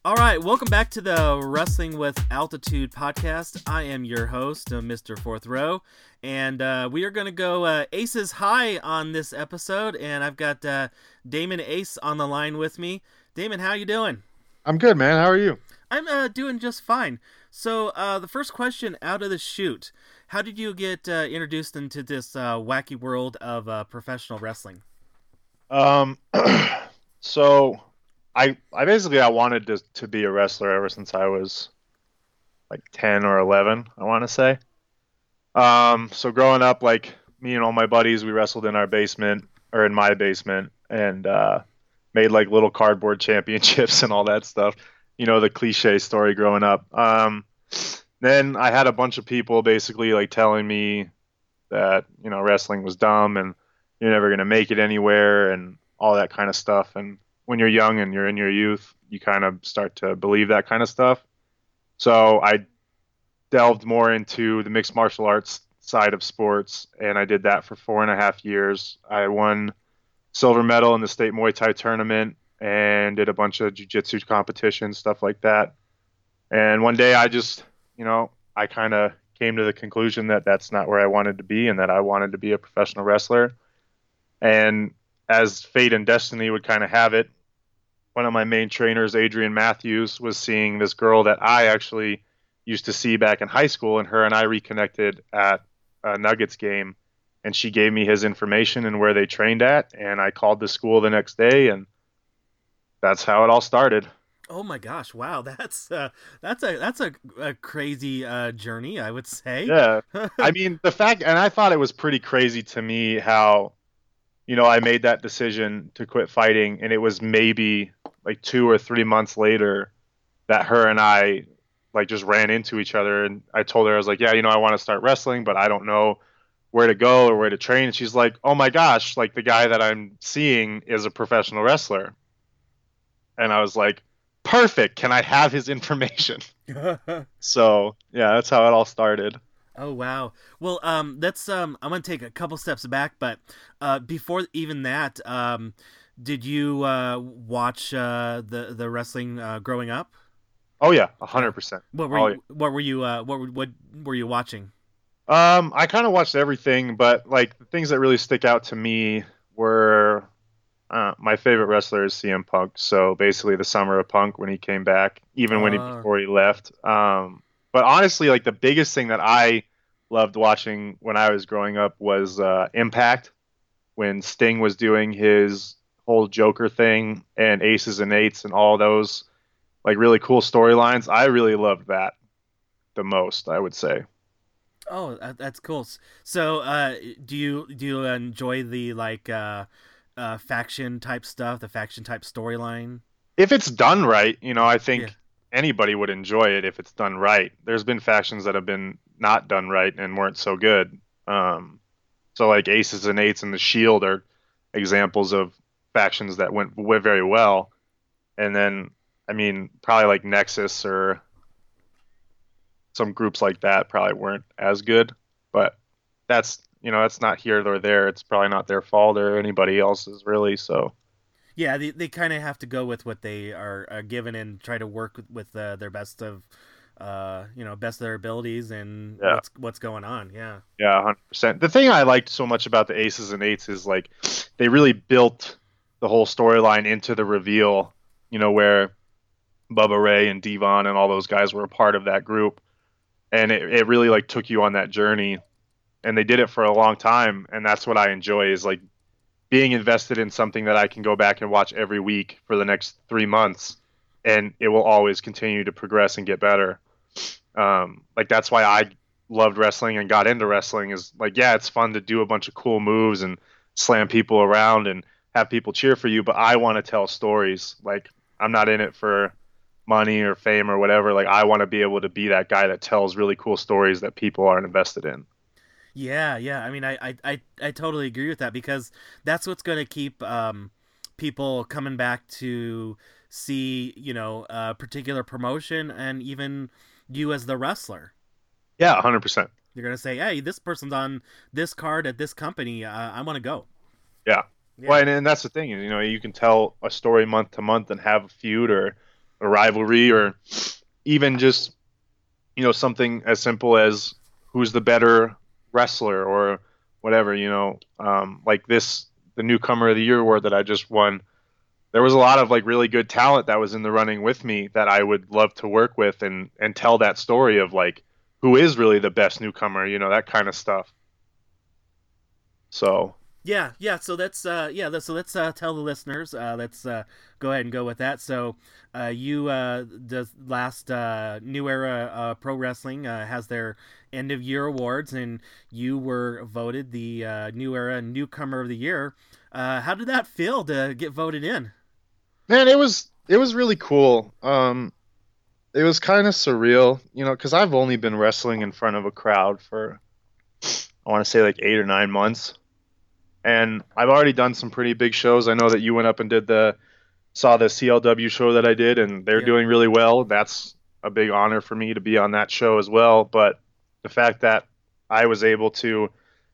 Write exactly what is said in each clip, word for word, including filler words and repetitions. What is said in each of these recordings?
All right, welcome back to the Wrestling with Altitude podcast. I am your host, uh, Mister Fourth Row, and uh, we are going to go uh, Aces High on this episode, and I've got uh, Damon Ace on the line with me. Damon, how you doing? I'm good, man. How are you? I'm uh, doing just fine. So uh, the first question out of the chute, how did you get uh, introduced into this uh, wacky world of uh, professional wrestling? Um, so I I basically I wanted to to be a wrestler ever since I was like ten or eleven, I want to say. Um, so growing up, like me and all my buddies, we wrestled in our basement or in my basement and uh, made like little cardboard championships and all that stuff. You know, the cliche story growing up. Um, then I had a bunch of people basically like telling me that, you know, wrestling was dumb and you're never going to make it anywhere and all that kind of stuff. And when you're young and you're in your youth, you kind of start to believe that kind of stuff. So I delved more into the mixed martial arts side of sports, and I did that for four and a half years. I won silver medal in the state Muay Thai tournament and did a bunch of jiu-jitsu competitions, stuff like that. And one day I just, you know, I kind of came to the conclusion that that's not where I wanted to be and that I wanted to be a professional wrestler. And as fate and destiny would kind of have it, one of my main trainers, Adrian Matthews, was seeing this girl that I actually used to see back in high school, and her and I reconnected at a Nuggets game, and she gave me his information and where they trained at, and I called the school the next day, and that's how it all started. Oh my gosh! Wow, that's uh, that's a that's a, a crazy uh, journey, I would say. Yeah. I mean, the fact, and I thought it was pretty crazy to me how, you know, I made that decision to quit fighting, and it was maybe like two or three months later that her and I like just ran into each other, and I told her, I was like, yeah, you know, I want to start wrestling, but I don't know where to go or where to train. And she's like, oh my gosh, like the guy that I'm seeing is a professional wrestler. And I was like, perfect. Can I have his information? So yeah, that's how it all started. Oh wow. Well, um, that's um, I'm gonna take a couple steps back, but uh, before even that, um, did you uh, watch uh, the the wrestling uh, growing up? Oh yeah, a hundred percent. What were Oh you, what were you uh, what were- what were you watching? yeah. Um, I kind of watched everything, but like the things that really stick out to me were uh, my favorite wrestler is C M Punk. So basically, the summer of Punk when he came back, even when he Uh, before he left. Um, but honestly, like the biggest thing that I loved watching when I was growing up was uh, Impact, when Sting was doing his whole Joker thing and Aces and Eights and all those like really cool storylines. I really loved that the most, I would say. oh, that, that's cool. So, uh, do you do you enjoy the like uh, uh, faction type stuff, the faction type storyline? If it's done right, you know, I Yeah. think anybody would enjoy it if it's done right. There's been factions that have been not done right and weren't so good. Um, so like Aces and Eights and the Shield are examples of factions that went, went very well. And then, I mean, probably like Nexus or some groups like that probably weren't as good. But that's, you know, that's not here nor there. It's probably not their fault or anybody else's really. So Yeah, they they kind of have to go with what they are, are given and try to work with, with uh, their best of, uh, you know, best of their abilities and yeah. what's what's going on. Yeah. Yeah, one hundred percent. The thing I liked so much about the Aces and Eights is like they really built the whole storyline into the reveal, you know, where Bubba Ray and Devon and all those guys were a part of that group. And it, it really like took you on that journey. And they did it for a long time. And that's what I enjoy is like being invested in something that I can go back and watch every week for the next three months. And it will always continue to progress and get better. Um, like that's why I loved wrestling and got into wrestling is like, yeah, it's fun to do a bunch of cool moves and slam people around and have people cheer for you, but I want to tell stories. Like I'm not in it for money or fame or whatever. Like I want to be able to be that guy that tells really cool stories that people aren't invested in. Yeah, yeah. I mean, I, I, I, I totally agree with that because that's what's going to keep um, people coming back to see, you know, a particular promotion and even you as the wrestler. Yeah, one hundred percent. You're going to say, hey, this person's on this card at this company. Uh, I want to go. Yeah. Yeah. Well, and, and that's the thing is, you know, you can tell a story month to month and have a feud or a rivalry, or even just, you know, something as simple as who's the better wrestler or whatever, you know, um, like this, the newcomer of the year award that I just won. There was a lot of like really good talent that was in the running with me that I would love to work with and and tell that story of like who is really the best newcomer, you know, that kind of stuff. So, Yeah, yeah. So that's uh, yeah. Let's, so let's uh, tell the listeners. Uh, let's uh, go ahead and go with that. So, uh, you uh, the last uh, New Era uh, Pro Wrestling uh, has their end of year awards, and you were voted the uh, New Era Newcomer of the Year. Uh, how did that feel to get voted in? man, it was it was really cool. Um, it was kind of surreal, you know, because I've only been wrestling in front of a crowd for I want to say like eight or nine months, and I've already done some pretty big shows. I know that you went up and did the saw the C L W show that I did, and they're Yep. doing really well. That's a big honor for me to be on that show as well. But the fact that I was able to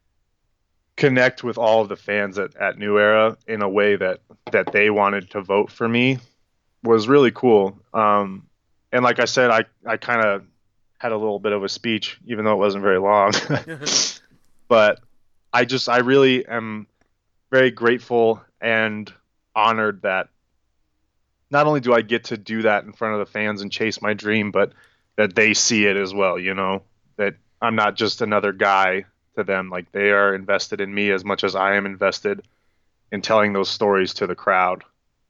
connect with all of the fans at, at New Era in a way that that they wanted to vote for me was really cool. Um, and like I said, I I kind of had a little bit of a speech, even though it wasn't very long. But I just I really am very grateful and honored that not only do I get to do that in front of the fans and chase my dream, but that they see it as well, you know, that I'm not just another guy to them. Like they are invested in me as much as I am invested in telling those stories to the crowd.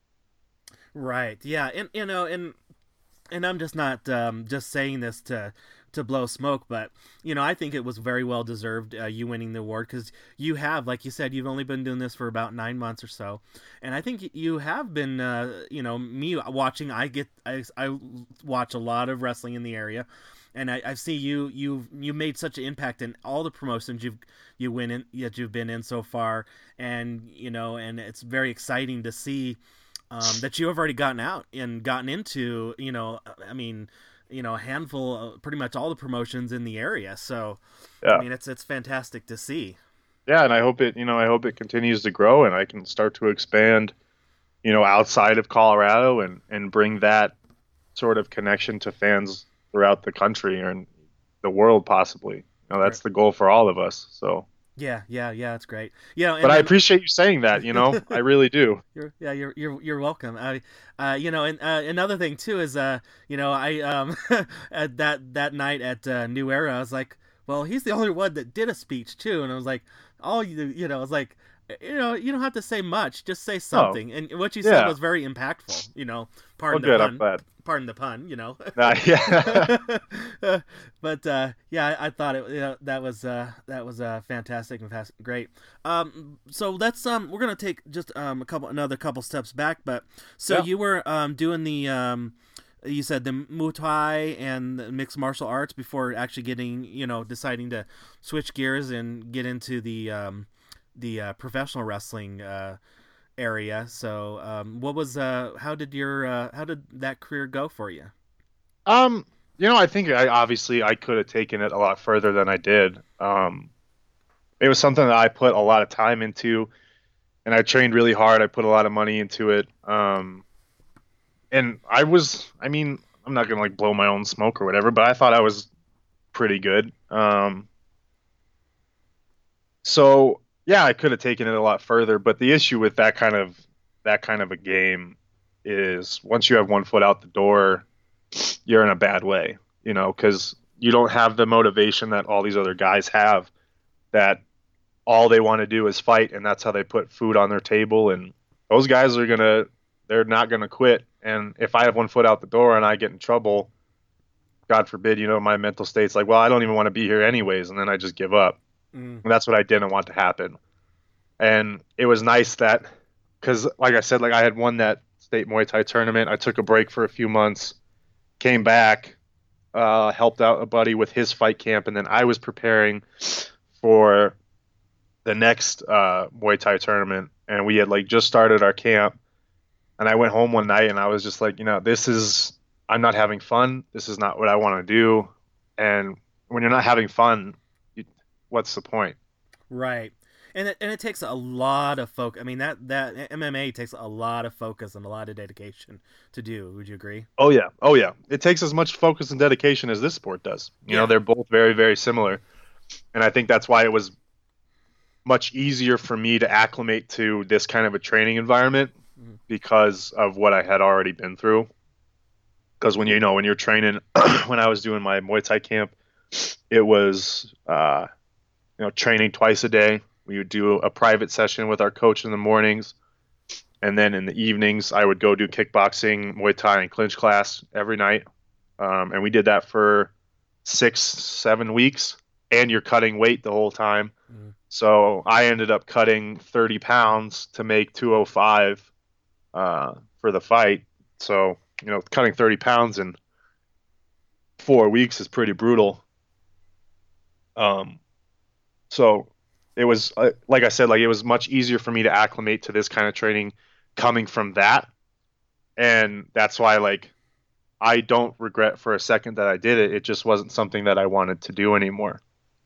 Right. Yeah. And you know, and and I'm just not um, just saying this to to blow smoke, but you know, I think it was very well deserved. Uh, you winning the award because you have, like you said, you've only been doing this for about nine months or so, and I think you have been. Uh, you know, me watching, I get, I, I watch a lot of wrestling in the area, and I, I see you, you, you made such an impact in all the promotions you've you win in that you've been in so far, and you know, and it's very exciting to see um, that you have already gotten out and gotten into, you know, I mean, you know, a handful, of, pretty much all the promotions in the area. So, I Yeah. mean, it's it's fantastic to see. Yeah, and I hope it, you know, I hope it continues to grow and I can start to expand, you know, outside of Colorado and and bring that sort of connection to fans throughout the country and the world possibly. You know, Right. that's the goal for all of us. So, Yeah, yeah, yeah. It's great. Yeah, but and I then appreciate you saying that, you know, I really do. you're yeah you're you're you're welcome. I, uh, you know, and uh, another thing too is uh, you know, I um, at that that night at uh, New Era, I was like, well, he's the only one that did a speech too, and I was like, all you you know, I was like, you know, you don't have to say much, just say Oh, something, and what you said yeah. was very impactful. You know, Well, pardon the good. I'm pun, glad. pardon the pun. You know. Uh, yeah. But uh, yeah, I, I thought it you know, that was uh, that was uh, fantastic and fast, great. Um, so let's um, we're gonna take just um, a couple another couple steps back. But so Yeah. you were um, doing the um, you said the Muay Thai and the mixed martial arts before actually getting you know deciding to switch gears and get into the um, the uh, professional wrestling uh, area. So um, what was uh, how did your uh, how did that career go for you? Um, you know, I think I obviously I could have taken it a lot further than I did. Um, it was something that I put a lot of time into and I trained really hard. I put a lot of money into it. Um, and I was, I mean, I'm not gonna like blow my own smoke or whatever, but I thought I was pretty good. Um, so yeah, I could have taken it a lot further, but the issue with that kind of that kind of a game is once you have one foot out the door, you're in a bad way, you know, because you don't have the motivation that all these other guys have. That all they want to do is fight, and that's how they put food on their table. And those guys are gonna, they're not gonna quit. And if I have one foot out the door and I get in trouble, God forbid, you know, my mental state's like, well, I don't even want to be here anyways, and then I just give up. Mm, And that's what I didn't want to happen. And it was nice that, because like I said, like I had won that state Muay Thai tournament. I took a break for a few months, came back, uh, helped out a buddy with his fight camp, and then I was preparing for the next uh, Muay Thai tournament, and we had like just started our camp. And I went home one night, and I was just like, you know, this is I'm not having fun. This is not what I want to do. And when you're not having fun, you, what's the point? right. And it, and it takes a lot of focus. I mean, that that M M A takes a lot of focus and a lot of dedication to do. Would you agree? Oh yeah, oh yeah. It takes as much focus and dedication as this sport does. You know, Yeah. they're both very, very similar, and I think that's why it was much easier for me to acclimate to this kind of a training environment Mhm. because of what I had already been through. Because when you know when you're training, when I was doing my Muay Thai camp, it was uh, you know training twice a day. We would do a private session with our coach in the mornings, and then in the evenings I would go do kickboxing, Muay Thai, and clinch class every night. Um, and we did that for six, seven weeks, and you're cutting weight the whole time. Mhm. So I ended up cutting thirty pounds to make two oh five uh, for the fight. So, you know, cutting thirty pounds in four weeks is pretty brutal. Um, so it was, uh, like I said, like it was much easier for me to acclimate to this kind of training coming from that. And that's why, like, I don't regret for a second that I did it. It just wasn't something that I wanted to do anymore.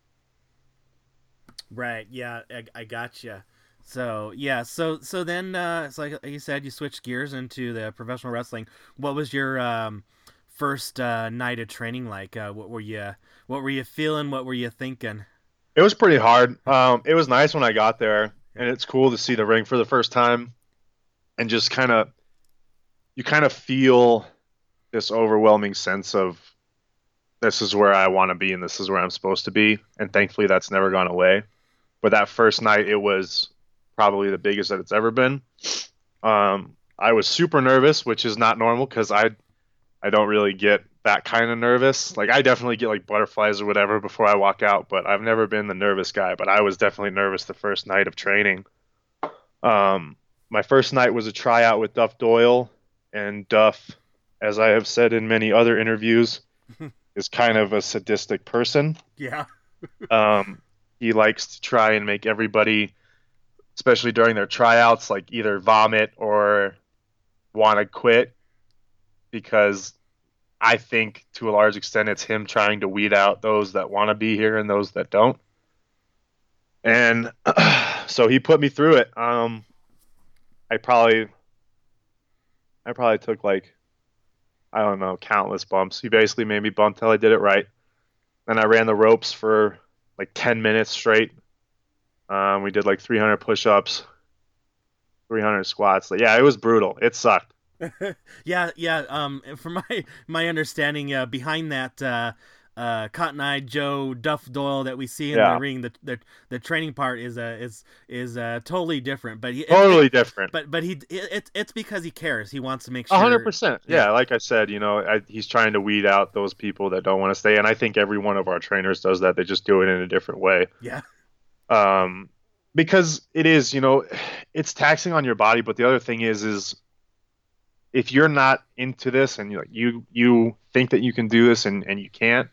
Right. Yeah. I, I gotcha. So yeah. So so then, uh, it's like you said, you switched gears into the professional wrestling. What was your um, first uh, night of training like? Uh, what were you What were you feeling? What were you thinking? It was pretty hard. Um, it was nice when I got there, Yeah. and it's cool to see the ring for the first time and just kind of, you kind of feel this overwhelming sense of this is where I want to be and this is where I'm supposed to be. And thankfully, that's never gone away. But that first night, it was probably the biggest that it's ever been. Um, I was super nervous, which is not normal because I I don't really get that kind of nervous. Like I definitely get like butterflies or whatever before I walk out, but I've never been the nervous guy. But I was definitely nervous the first night of training. Um, my first night was a tryout with Duff Doyle, and Duff, as I have said in many other interviews, is kind of a sadistic person. Yeah. Um, he likes to try and make everybody, especially during their tryouts, like either vomit or want to quit because I think to a large extent it's him trying to weed out those that want to be here and those that don't. And so he put me through it. Um, I probably I probably took like I don't know countless bumps. He basically made me bump till I did it right. Then I ran the ropes for like ten minutes straight. Um, we did like three hundred push-ups, three hundred squats. Like, yeah, it was brutal. It sucked. Yeah, yeah. Um, from my my understanding, uh, behind that uh, uh, Cotton Eye Joe Duff Doyle that we see in the Yeah, ring, the the, the training part is uh, is is uh, totally different. But he, it, it, totally different. but but he it, it's it's because he cares. He wants to make A hundred sure. percent. Yeah, Yeah, like I said, you know, I, he's trying to weed out those people that don't want to stay, and I think every one of our trainers does that. They just do it in a different way. yeah, Um, because it is, you know, it's taxing on your body. But the other thing is, is if you're not into this and you you you think that you can do this and and you can't,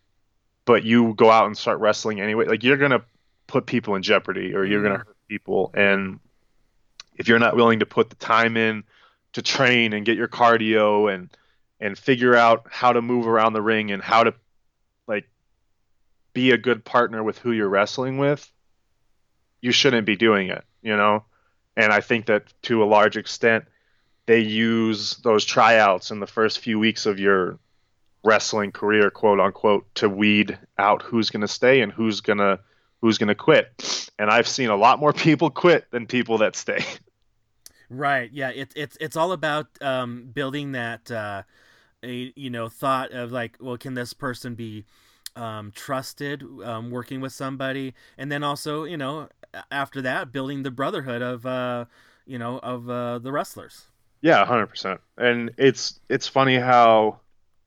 but you go out and start wrestling anyway, like you're gonna put people in jeopardy or you're gonna mm, hurt people. And if you're not willing to put the time in to train and get your cardio and and figure out how to move around the ring and how to like be a good partner with who you're wrestling with, you shouldn't be doing it, you know? And I think that to a large extent, they use those tryouts in the first few weeks of your wrestling career, quote unquote, to weed out who's going to stay and who's going to who's going to quit. And I've seen a lot more people quit than people that stay. right. Yeah, it's it's it's all about um, building that uh, a, you know thought of like, well, can this person be um, trusted um, working with somebody, and then also you know after that building the brotherhood of uh, you know of uh, the wrestlers. Yeah, one hundred percent. And it's it's funny how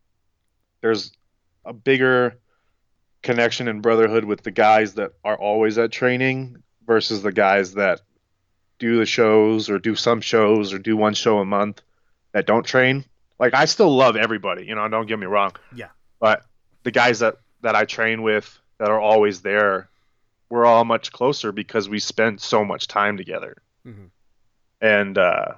there's a bigger connection and brotherhood with the guys that are always at training versus the guys that do the shows or do some shows or do one show a month that don't train. Like I still love everybody, you know, don't get me wrong, Yeah. but the guys that that I train with that are always there, we're all much closer because we spend so much time together. Hmm. And uh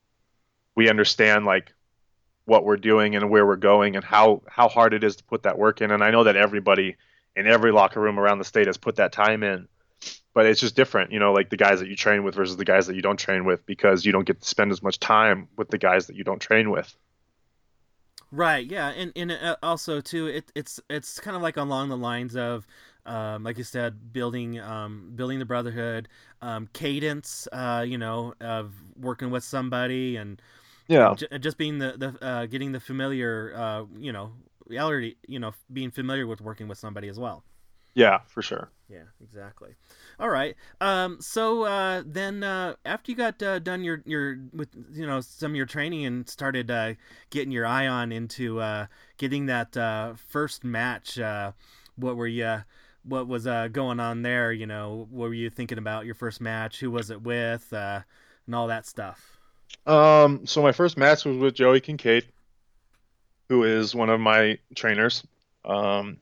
we understand like what we're doing and where we're going and how how hard it is to put that work in. And I know that everybody in every locker room around the state has put that time in. but it's just different, you know, like the guys that you train with versus the guys that you don't train with because you don't get to spend as much time with the guys that you don't train with. Right. Yeah. And and uh, also too, it it's it's kind of like along the lines of, um, like you said, building um, building the brotherhood, um, cadence. Uh, you know, of working with somebody and Yeah. and j- just being the the uh, getting the familiar. Uh, you know, already you know being familiar with working with somebody as well. Yeah, for sure. Yeah, exactly. All right. Um, so uh, then, uh, after you got uh, done your your with you know some of your training and started uh, getting your eye on into uh, getting that uh, first match, uh, what were you? What was uh, going on there? You know, what were you thinking about your first match? Who was it with? Uh, and all that stuff. Um, so my first match was with Joey Kincaid, who is one of my trainers. Um,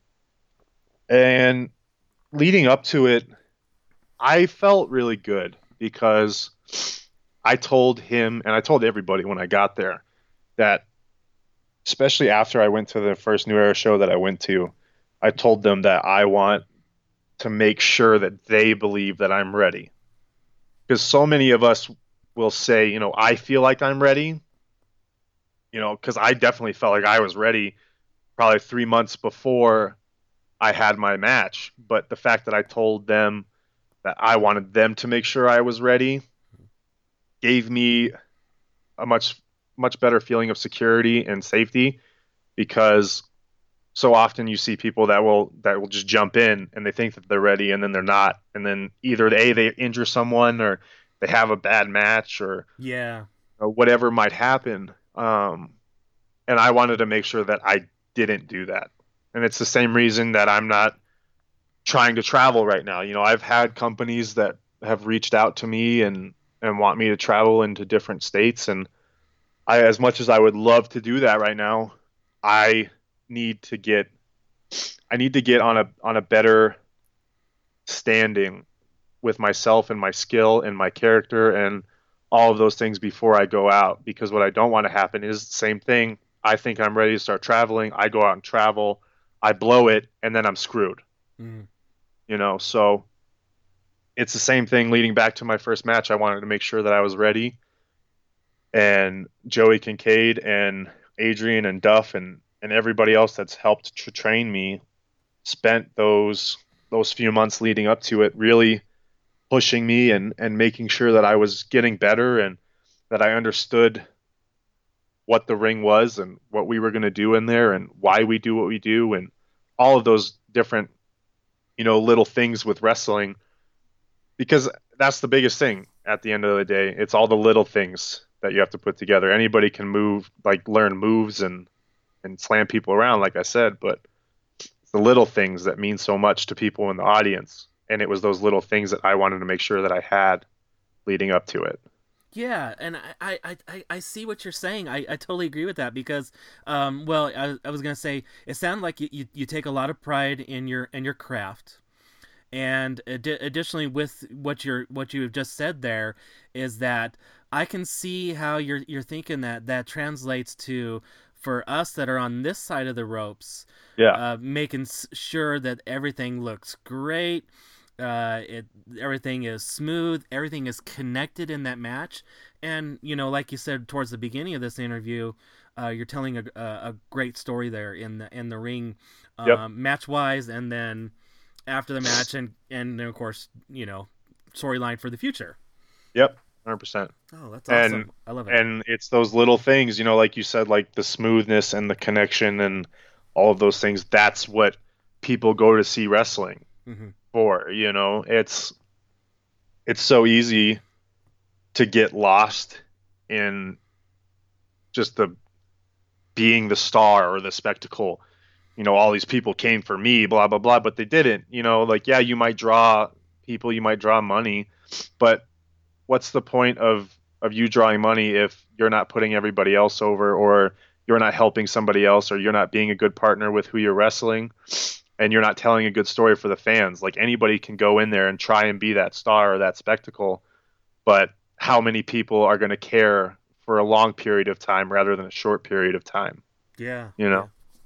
and leading up to it, I felt really good because I told him and I told everybody when I got there that, especially after I went to the first New Era show that I went to, I told them that I want to make sure that they believe that I'm ready. Because so many of us will say, you know, I feel like I'm ready, you know, because I definitely felt like I was ready probably three months before I had my match. But the fact that I told them that I wanted them to make sure I was ready gave me a much much better feeling of security and safety because so often you see people that will that will just jump in and they think that they're ready and then they're not, and then either they they injure someone or they have a bad match or, Yeah. or whatever might happen. Um, and I wanted to make sure that I didn't do that. And it's the same reason that I'm not trying to travel right now. You know, I've had companies that have reached out to me and and want me to travel into different states, and I, as much as I would love to do that right now, I need to get I need to get on a on a better standing with myself and my skill and my character and all of those things before I go out, because what I don't want to happen is the same thing. I think I'm ready to start traveling. I go out and travel, I blow it, and then I'm screwed. Mm. You know, so it's the same thing leading back to my first match. I wanted to make sure that I was ready, and Joey Kincaid and Adrian and Duff and and everybody else that's helped to train me spent those those few months leading up to it really pushing me and and making sure that I was getting better and that I understood what the ring was and what we were going to do in there and why we do what we do and all of those different, you know, little things with wrestling, because that's the biggest thing at the end of the day. It's all the little things that you have to put together. Anybody can move, like learn moves and and slam people around, like I said, but it's the little things that mean so much to people in the audience. And it was those little things that I wanted to make sure that I had leading up to it. Yeah, and I, I, I, I see what you're saying. I, I totally agree with that because, um, well, I, I was gonna say it sounded like you, you, you take a lot of pride in your in your craft, and ad- additionally with what you're what you have just said there is that I can see how you're you're thinking that that translates to for us that are on this side of the ropes, Yeah. uh, making sure that everything looks great, uh, it everything is smooth, everything is connected in that match, and you know, like you said towards the beginning of this interview, uh, you're telling a, a, a great story there in the in the ring, Yep. um, match wise, and then after the match, and and then of course, you know, storyline for the future. Yep. one hundred percent. Oh, that's And awesome! I love it. and it's those little things, you know, like you said, like the smoothness and the connection and all of those things. That's what people go to see wrestling Mm-hmm. for, you know. It's it's so easy to get lost in just the being the star or the spectacle. You know, all these people came for me, blah blah blah, but they didn't. You know, like yeah, you might draw people, you might draw money, but what's the point of of you drawing money if you're not putting everybody else over, or you're not helping somebody else, or you're not being a good partner with who you're wrestling, and you're not telling a good story for the fans? Like anybody can go in there and try and be that star or that spectacle, but how many people are going to care for a long period of time rather than a short period of time? Yeah, You yeah. know?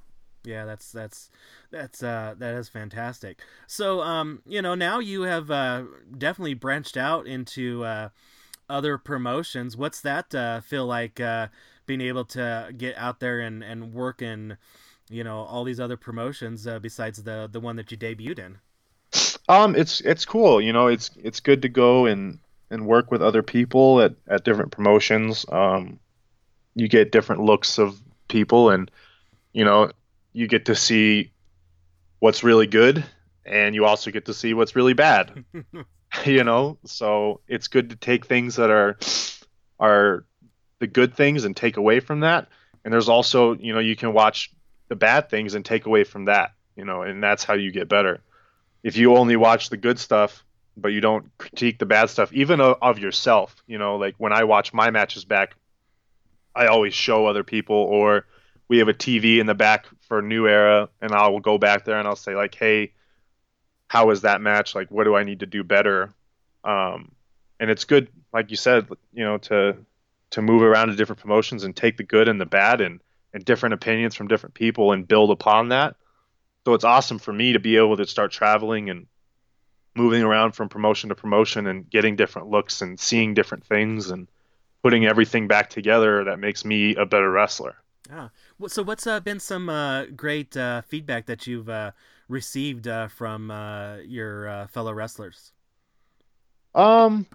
Yeah, that's that's that's uh that is fantastic. So um you know, now you have uh definitely branched out into uh other promotions. What's that uh feel like, uh being able to get out there and and work in, you know, all these other promotions, uh, besides the the one that you debuted in? Um, it's it's cool, you know, it's it's good to go and and work with other people at at different promotions. Um, you get different looks of people, and you know, you get to see what's really good, and you also get to see what's really bad. You know, so it's good to take things that are are the good things and take away from that. And there's also, you know, you can watch the bad things and take away from that, you know, and that's how you get better. If you only watch the good stuff, but you don't critique the bad stuff, even of, of yourself, you know, like when I watch my matches back, I always show other people, or we have a T V in the back for New Era, and I will go back there and I'll say like, hey, how was that match? Like, what do I need to do better? Um, and it's good, like you said, you know, to to move around to different promotions and take the good and the bad and and different opinions from different people and build upon that. So it's awesome for me to be able to start traveling and moving around from promotion to promotion and getting different looks and seeing different things and putting everything back together that makes me a better wrestler. Ah, Wh- so what's uh, been some uh, great uh, feedback that you've uh, received uh, from uh, your uh, fellow wrestlers? Um,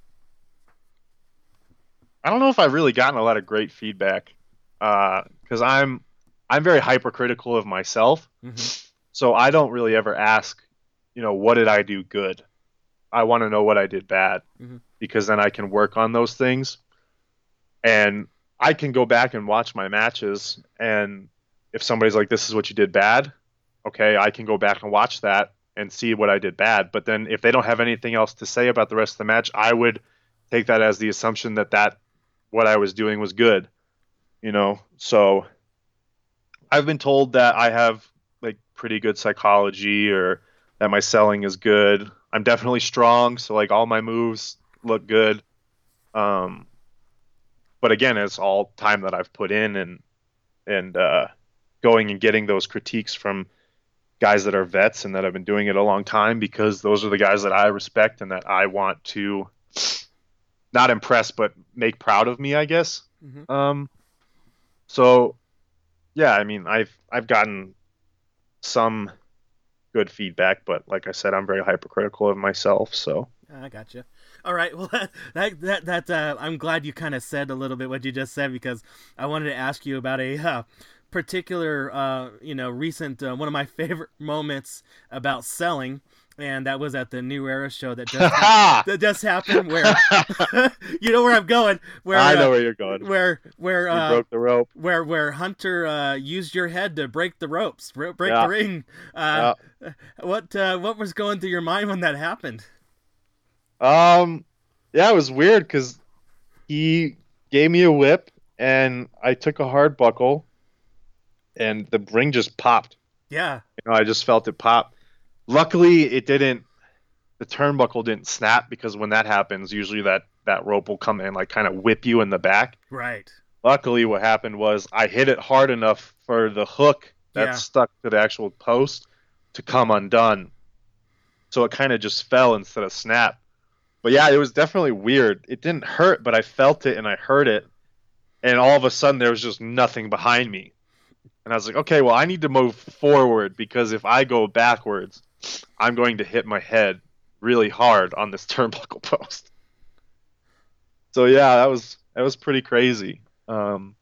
I don't know if I've really gotten a lot of great feedback, uh, because I'm I'm very hypercritical of myself. Hmm. So I don't really ever ask, you know, what did I do good? I want to know what I did bad, Hmm. because then I can work on those things. And I can go back and watch my matches, and if somebody's like, this is what you did bad, okay, I can go back and watch that and see what I did bad. But then if they don't have anything else to say about the rest of the match, I would take that as the assumption that that what I was doing was good, you know. So I've been told that I have like pretty good psychology, or that my selling is good. I'm definitely strong, so like all my moves look good. Um, but again, it's all time that I've put in, and and uh, going and getting those critiques from guys that are vets and that have been doing it a long time, because those are the guys that I respect and that I want to not impress but make proud of me, I guess. Hmm. Um, so yeah, I mean, I've I've gotten some good feedback, but like I said, I'm very hypercritical of myself. So I gotcha. All right. Well, that that that uh, I'm glad you kind of said a little bit what you just said, because I wanted to ask you about a uh, particular, uh, you know, recent uh, one of my favorite moments about selling, and that was at the New Era show that just hap- I that just happened. Where you know where I'm going, where uh, know where you're going. where where You uh, broke the rope. where where Hunter uh, used your head to break the ropes, break the Yeah, ring. Uh, yeah. what uh, what was going through your mind when that happened? Um, yeah, it was weird because he gave me a whip and I took a hard buckle and the ring just popped. Yeah. You know, I just felt it pop. Luckily, it didn't. The turnbuckle didn't snap, because when that happens, usually that that rope will come in like kind of whip you in the back. Right. Luckily, what happened was I hit it hard enough for the hook that Yeah. stuck to the actual post to come undone. So it kind of just fell instead of snap. But yeah, it was definitely weird. It didn't hurt, but I felt it and I heard it. And all of a sudden, there was just nothing behind me. And I was like, okay, well, I need to move forward, because if I go backwards, I'm going to hit my head really hard on this turnbuckle post. So yeah, that was that was pretty crazy. Um,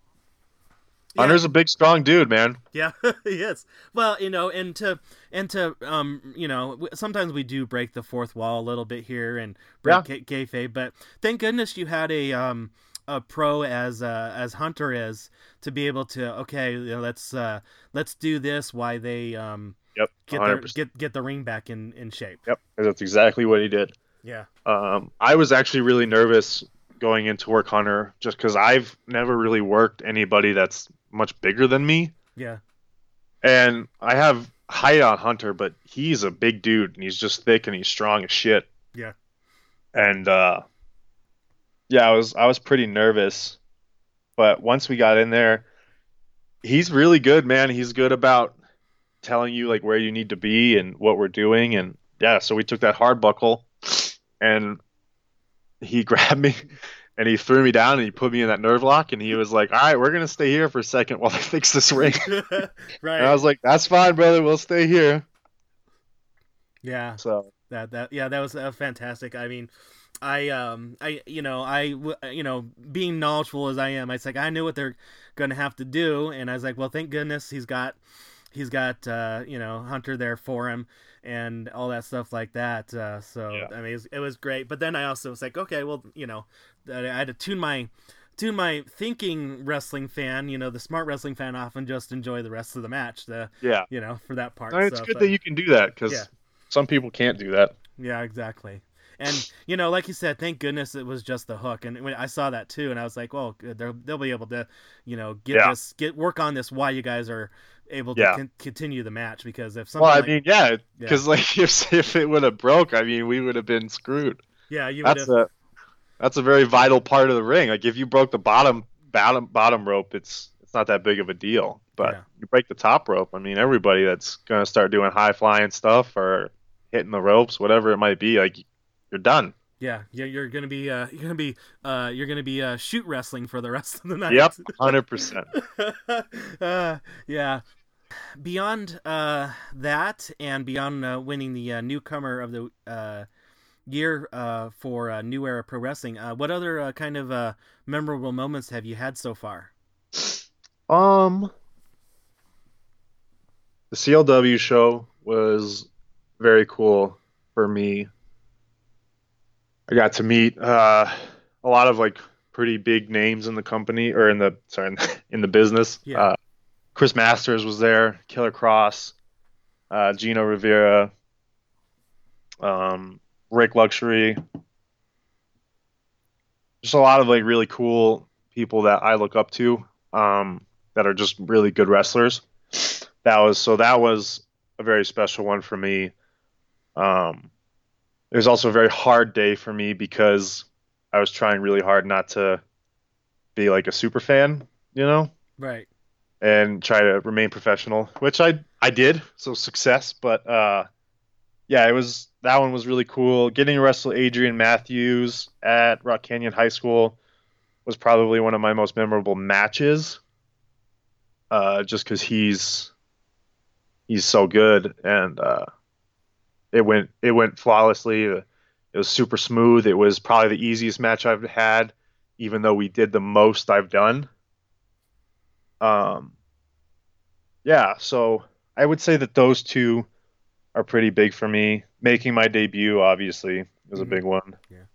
Yeah. Hunter's a big, strong dude, man. Yeah. Yes. Well, you know, and to and to um, you know, w- sometimes we do break the fourth wall a little bit here and break Yeah. k- kayfabe, but thank goodness you had a um a pro as uh, as Hunter is, to be able to, okay, you know, let's uh let's do this while they um Yep. get their one hundred percent. get get the ring back in in shape. Yep. 'Cause that's exactly what he did. Yeah. Um, I was actually really nervous going into work Hunter, just because I've never really worked anybody that's much bigger than me. Yeah. And I have height on Hunter, but he's a big dude and he's just thick and he's strong as shit. Yeah. And uh, yeah, I was I was pretty nervous. But once we got in there, he's really good, man. He's good about telling you like where you need to be and what we're doing. And yeah, so we took that hard buckle and he grabbed me and he threw me down and he put me in that nerve lock and he was like, "All right, we're gonna stay here for a second while I fix this ring." And I Right. was like, "That's fine, brother. We'll stay here." Yeah. So That that yeah, that was uh, fantastic. I mean, I um I you know I w- you know being knowledgeable as I am, I was like I knew what they're gonna have to do, and I was like, well, thank goodness he's got he's got uh, you know Hunter there for him and all that stuff like that. Uh, so yeah, I mean, it was, it was great. But then I also was like, okay, well, you know, I had to tune my tune my thinking wrestling fan, you know, the smart wrestling fan, off and just enjoy the rest of the match. The yeah. you know for that No, part. it's So, good but that you can do that yeah, because some people can't do that. yeah, exactly. And you know, like you said, thank goodness it was just the hook. And when I saw that too, and I was like, well, good, they'll they'll be able to, you know, get Yeah, this, get work on this while you guys are able to yeah. con- continue the match. Because if Well, something I like, mean, yeah, yeah, because like if if it would have broke, I mean, we would have been screwed. yeah, you would That's have, a that's a very vital part of the ring. Like if you broke the bottom bottom bottom rope, it's it's not that big of a deal. But yeah, you break the top rope, I mean, everybody that's gonna start doing high flying stuff or hitting the ropes, whatever it might be, like you're done. yeah, yeah, you're gonna be, uh, you're gonna be, uh, you're gonna be uh, shoot wrestling for the rest of the Yep, night. one hundred percent. uh, yeah. Beyond uh, that, and beyond uh, winning the uh, newcomer of the uh, year uh, for uh, New Era Pro Wrestling, uh, what other uh, kind of uh, memorable moments have you had so far? Um, the C L W show was very cool for me. I got to meet uh, a lot of like pretty big names in the company or in the sorry in the, in the business. Yeah, Uh, Chris Masters was there, Killer Cross, uh, Gino Rivera, um, Rick Luxury. Just a lot of like really cool people that I look up to, um, that are just really good wrestlers. That was so that was a very special one for me. Um, it was also a very hard day for me because I was trying really hard not to be like a super fan, you know, right. and try to remain professional, which I I did. So success, but uh, yeah, it was that one was really cool. Getting to wrestle Adrian Matthews at Rock Canyon High School was probably one of my most memorable matches. Uh, just because he's he's so good and uh, it went it went flawlessly. It was super smooth. It was probably the easiest match I've had, even though we did the most I've done. Um, yeah, so I would say that those two are pretty big for me. Making my debut, obviously, was a Hmm. big one. Yeah.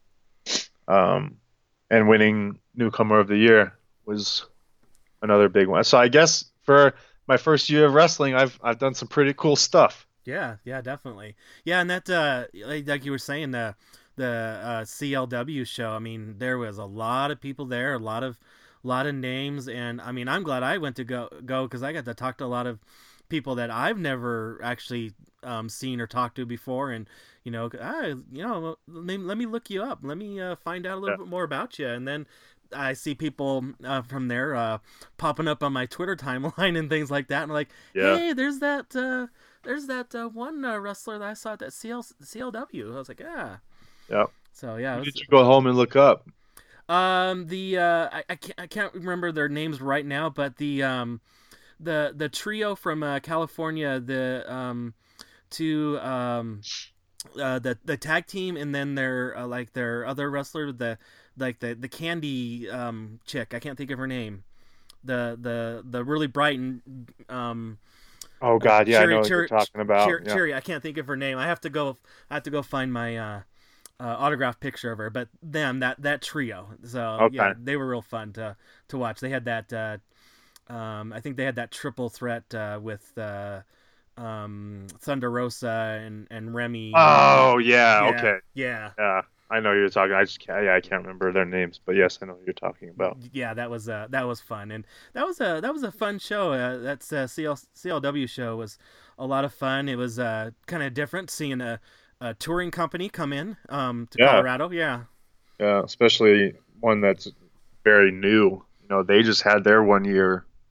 Um, and winning newcomer of the year was another big one. So I guess for my first year of wrestling, I've I've done some pretty cool stuff. Yeah, yeah, definitely. Yeah, and that uh like, like you were saying, the the uh, C L W show, I mean, there was a lot of people there, a lot of lot of names, and I mean, I'm glad I went to go go because I got to talk to a lot of people that I've never actually um, seen or talked to before, and you know, I, you know, let me, let me look you up, let me uh, find out a Yeah, little bit more about you, and then I see people uh, from there uh, popping up on my Twitter timeline and things like that, and I'm like, yeah, hey, there's that. Uh, there's that uh, one uh, wrestler that I saw at that C L- C L W. I was like, yeah. yeah. So yeah, it Who was, did you go home and look up? um, the uh, I, I can't I can't remember their names right now, but the um, the the trio from uh, California, the um, two um, uh, the the tag team, and then their uh, like their other wrestler, the like the the Candy um chick. I can't think of her name. The the the really bright and um Oh uh, God, yeah, I know cherry what you're cherry talking about. cherry Yeah. cherry. I can't think of her name. I have to go. I have to go find my uh, uh, autographed picture of her. But them, that that trio. So yeah, Okay. they were real fun to to watch. They had that. Uh, um, I think they had that triple threat uh, with uh, um, Thunder Rosa and and Remy. And Oh yeah. yeah, Okay. yeah, Yeah. I know who you're talking. I just can't. Yeah, I can't remember their names, but yes, I know who you're talking about. yeah. That was uh, that was fun, and that was a that was a fun show. Uh, that's uh, C L, C L W show was a lot of fun. It was uh, kind of different seeing a, a touring company come in um, to Yeah. Colorado. Yeah, Yeah. Especially one that's very new. You know, they just had their one year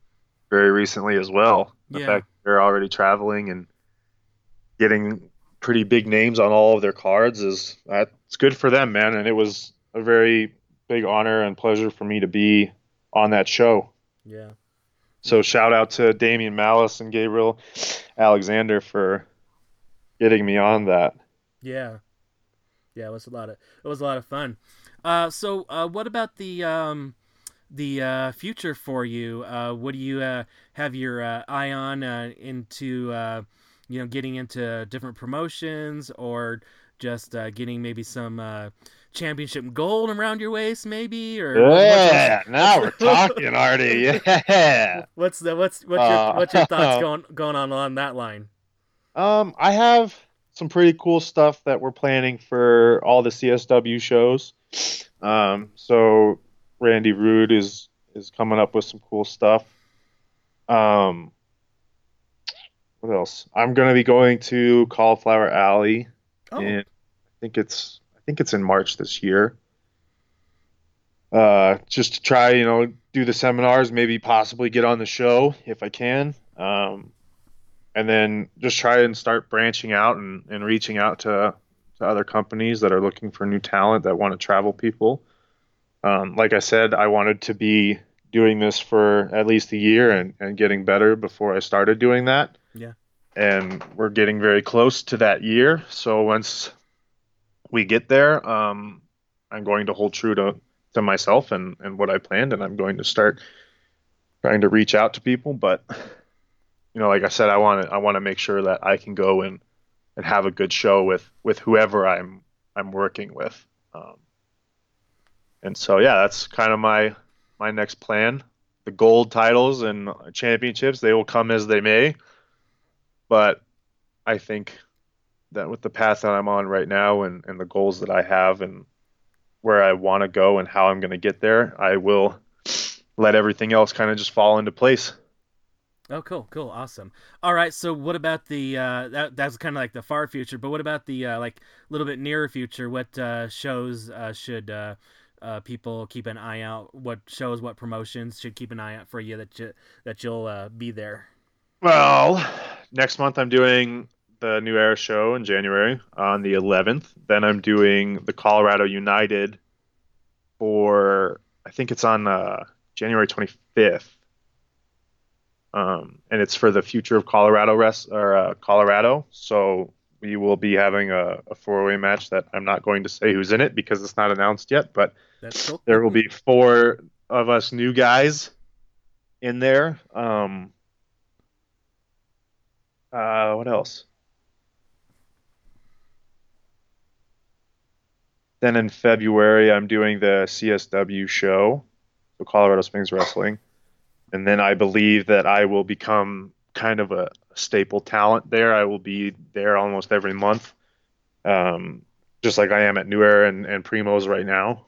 very recently as well. The Yeah. fact they're already traveling and getting pretty big names on all of their cards is that's good for them, man. And it was a very big honor and pleasure for me to be on that show. Yeah. So shout out to Damian Malice and Gabriel Alexander for getting me on that. Yeah. Yeah, it was a lot of it was a lot of fun. Uh, so uh, what about the um, the uh, future for you? Uh, what do you uh, have your uh, eye on uh, into uh, you know getting into different promotions, or just uh, getting maybe some uh, championship gold around your waist, maybe, or what, what's what's Yeah, what's now we're talking, Artie. Yeah. what's the what's what's your what's your thoughts Uh, going going on along that line? um, I have some pretty cool stuff that we're planning for all the C S W shows. Um, so Randy Rude is is coming up with some cool stuff. Um, what else? I'm gonna be going to Cauliflower Alley Oh, in I think it's I think it's in March this year. Uh, just to try, you know, do the seminars, maybe possibly get on the show if I can. Um, and then just try and start branching out and, and reaching out to, to other companies that are looking for new talent that want to travel people. Um, like I said, I wanted to be doing this for at least a year and, and getting better before I started doing that. yeah. And we're getting very close to that year. So once we get there, um, I'm going to hold true to, to myself and, and what I planned, and I'm going to start trying to reach out to people. But you know, like I said, I want to I want to make sure that I can go and and have a good show with with whoever I'm I'm working with. Um, and so yeah, that's kind of my my next plan. The gold titles and championships, they will come as they may, but I think that with the path that I'm on right now and and the goals that I have and where I want to go and how I'm going to get there, I will let everything else kind of just fall into place. Oh, cool, cool, awesome. All right, so what about the uh, that that's kind of like the far future, but what about the uh, like a little bit nearer future? What uh, shows uh, should uh, uh, people keep an eye out? What shows, what promotions should keep an eye out for you that you that you'll uh, be there? Well, next month I'm doing the New Era show in January on the eleventh. Then I'm doing the Colorado United for I think it's on uh, January twenty-fifth. Um, and it's for the future of Colorado rest or uh, Colorado. So we will be having a, a four-way match that I'm not going to say who's in it because it's not announced yet, but That's cool. there will be four of us new guys in there. Um, uh, what else? Then in February, I'm doing the C S W show, so Colorado Springs Wrestling. And then I believe that I will become kind of a staple talent there. I will be there almost every month, um, just like I am at New Era and, and Primos right now.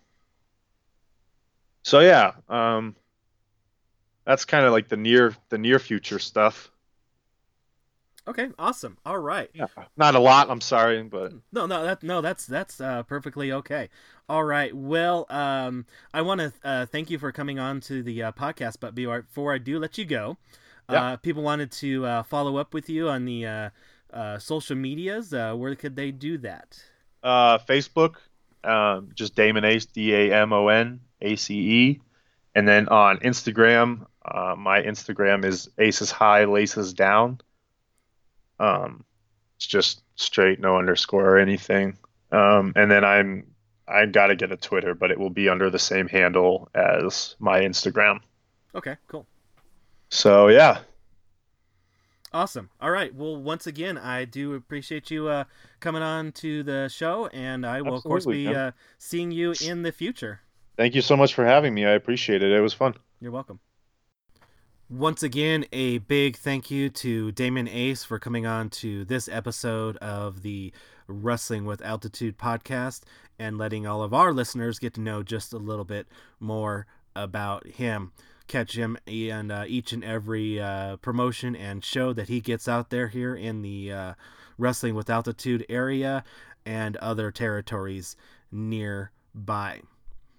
So yeah, um, that's kind of like the near the near future stuff. Okay, awesome. All right. Yeah, not a lot. I'm sorry, but No, no, that no, that's that's uh, perfectly okay. All right. Well, um, I want to uh, thank you for coming on to the uh, podcast. But before I do let you go, yeah. uh, people wanted to uh, follow up with you on the uh, uh, social medias. Uh, where could they do that? Uh, Facebook, um, just Damon Ace, D A M O N A C E, and then on Instagram, uh, my Instagram is Aces High, Laces Down. Um, it's just straight, no underscore or anything. Um, and then I'm I gotta get a Twitter, but it will be under the same handle as my Instagram. Okay, cool. So yeah, Awesome. All right. Well, once again, I do appreciate you uh, coming on to the show, and I will, of course, absolutely, be man. uh, seeing you in the future. Thank you so much for having me. I appreciate it. It was fun. You're welcome. Once again, a big thank you to Damon Ace for coming on to this episode of the Wrestling with Altitude podcast and letting all of our listeners get to know just a little bit more about him. Catch him in uh, each and every uh, promotion and show that he gets out there here in the uh, Wrestling with Altitude area and other territories nearby.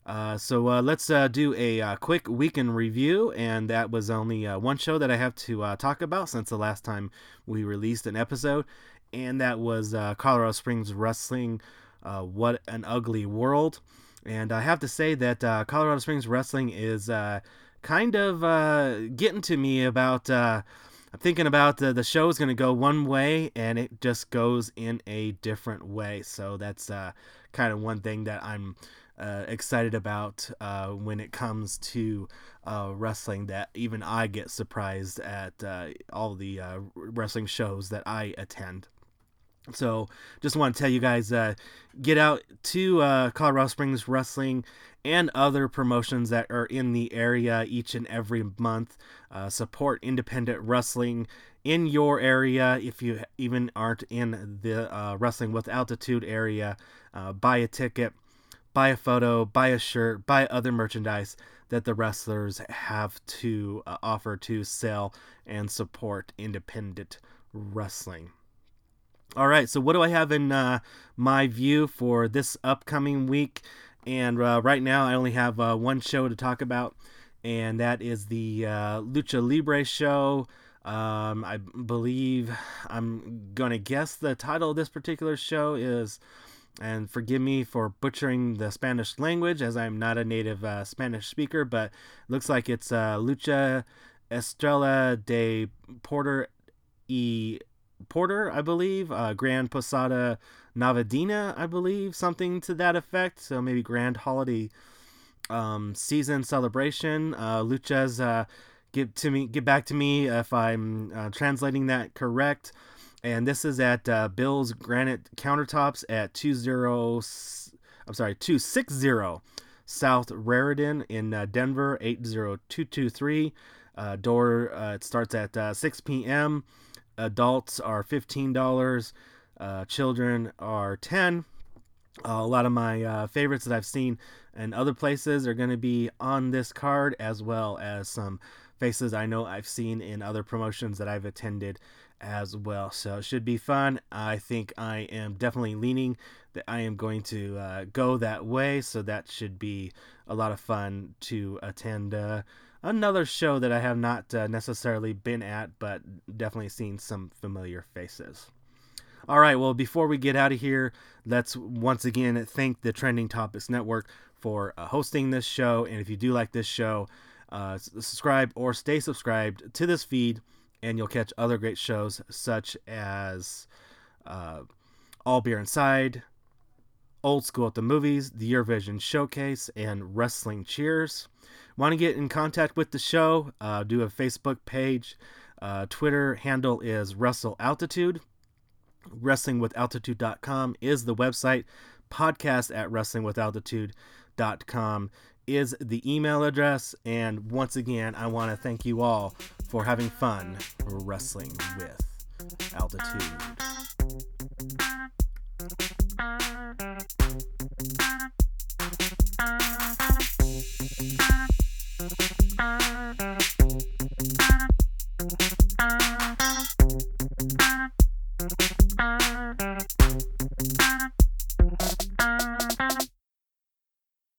Uh, so uh, let's uh, do a uh, quick weekend review, and that was only uh, one show that I have to uh, talk about since the last time we released an episode, and that was uh, Colorado Springs Wrestling, uh, What an Ugly World. And I have to say that uh, Colorado Springs Wrestling is uh, kind of uh, getting to me about... Uh, I'm thinking about the, the show is going to go one way, and it just goes in a different way. So that's uh, kind of one thing that I'm uh, excited about uh, when it comes to uh, wrestling, that even I get surprised at uh, all the uh, wrestling shows that I attend. So just want to tell you guys, uh, get out to uh, Colorado Springs Wrestling and other promotions that are in the area each and every month. Uh, support independent wrestling in your area. If you even aren't in the uh, Wrestling with Altitude area, uh, buy a ticket, buy a photo, buy a shirt, buy other merchandise that the wrestlers have to uh, offer to sell and support independent wrestling. All right, so what do I have in uh, my view for this upcoming week? And uh, right now I only have uh, one show to talk about, and that is the uh, Lucha Libre show. Um, I believe, I'm going to guess the title of this particular show is, and forgive me for butchering the Spanish language as I'm not a native uh, Spanish speaker, but it looks like it's uh, Lucha Estrella de Porter y Porter, I believe, uh, Grand Posada Navidina, I believe, something to that effect. So maybe Grand Holiday um, Season Celebration. Uh, Luchas, uh, get to me, get back to me if I'm uh, translating that correct. And this is at uh, Bill's Granite Countertops at two zero. I'm sorry, two sixty South Raritan in uh, Denver, eight zero two two three. Uh, door uh, it starts at uh, six p.m. Adults are fifteen dollars. Uh, children are ten dollars. Uh, a lot of my uh, favorites that I've seen in other places are going to be on this card, as well as some faces I know I've seen in other promotions that I've attended as well. So it should be fun. I think I am definitely leaning that I am going to uh, go that way. So that should be a lot of fun to attend uh, another show that I have not uh, necessarily been at, but definitely seen some familiar faces. All right, well, before we get out of here, let's once again thank the Trending Topics Network for uh, hosting this show. And if you do like this show, uh, subscribe or stay subscribed to this feed, and you'll catch other great shows such as uh, All Beer Inside, Old School at the Movies, the Eurovision Showcase, and Wrestling Cheers. Want to get in contact with the show? Uh, do a Facebook page. Uh, Twitter handle is Wrestle Altitude. wrestling with altitude dot com is the website. Podcast at wrestling with altitude dot com is the email address. And once again, I want to thank you all for having fun wrestling with Altitude.